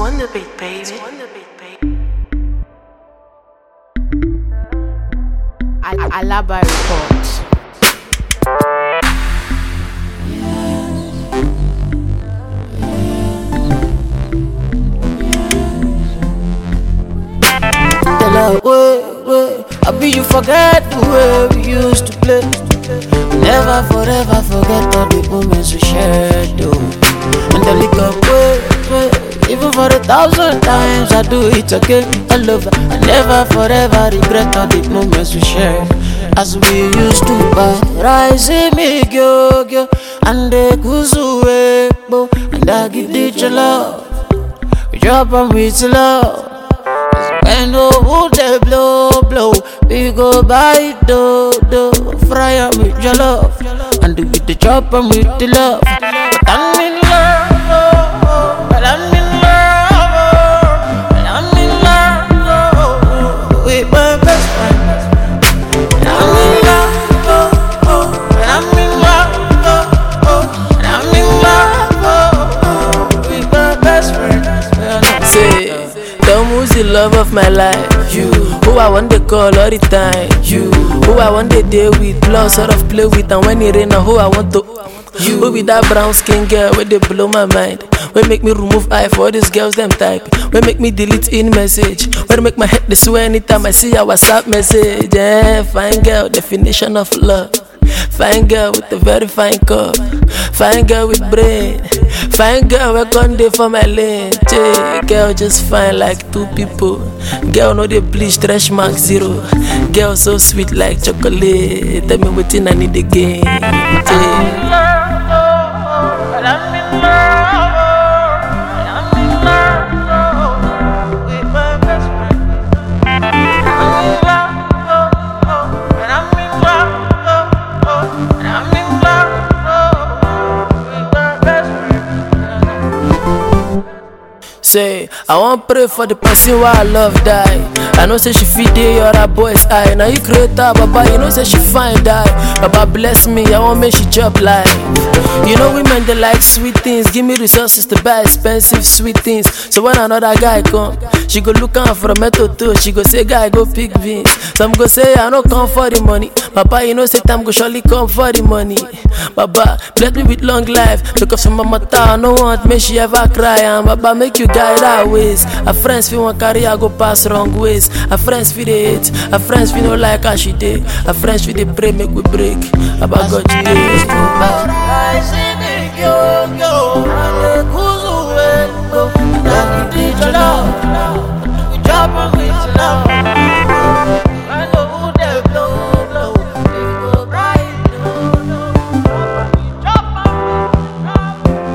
Wonder Beat, baby. Alaba Report. Tell her, wait, I be you forget the way we used to play. Never forever forget all the moments we shared, though. And the liquor, wait, even for 1,000 times I do it again. I love her. I never forever regret all the moments we shared. As we used to rise me go, and the kuzu bo, and I give it your love. We drop and with love. And the wood they blow, we go buy do, fry up with your love, and do with the chop and with the love. But I'm in love, but I'm in love, but I'm in love with my best friend. But I'm in love, but I'm in love, but I'm in love with my best friend. Tell me who's the love of my life. You, who I want to call all the time. You, who I want to deal with, plus sort of play with, and when it rain, who I want to. You, who be that brown skin girl where they blow my mind. Where make me remove eye for all these girls them type. Where make me delete in message. Where make my head they swear anytime I see a WhatsApp message. Yeah, fine girl, definition of love. Fine girl with a very fine cup. Fine girl with brain. Fine girl we gone day for my lane. Girl just fine like two people. Girl no they bleach, stretch mark zero. Girl so sweet like chocolate. Tell me what I need again. I'm in love, I'm in love with my best friend. I'm in love, I'm in love, I'm in love with my best friend. Say, I want pray for the person who I love die. I know say she feed the other boys eye. Now you create her, Baba, you know say she fine die. Baba bless me, I want make she job life. You know women they like sweet things. Give me resources to buy expensive sweet things. So when another guy come, she go look out for a metal too. She go say, guy go pick beans. Some go say I no come for the money. Baba, you know say time go surely come for the money. Baba bless me with long life. Because from my mother I no want make she ever cry. And Baba make you guide her ways. Her friends feel one carry I go pass wrong ways. Her friends feel they hate. Her friends feel no like how she did. Her friends feel they pray make we break. Baba God you dey.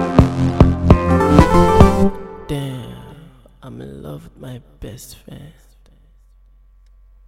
Damn, I'm in love with my best friend.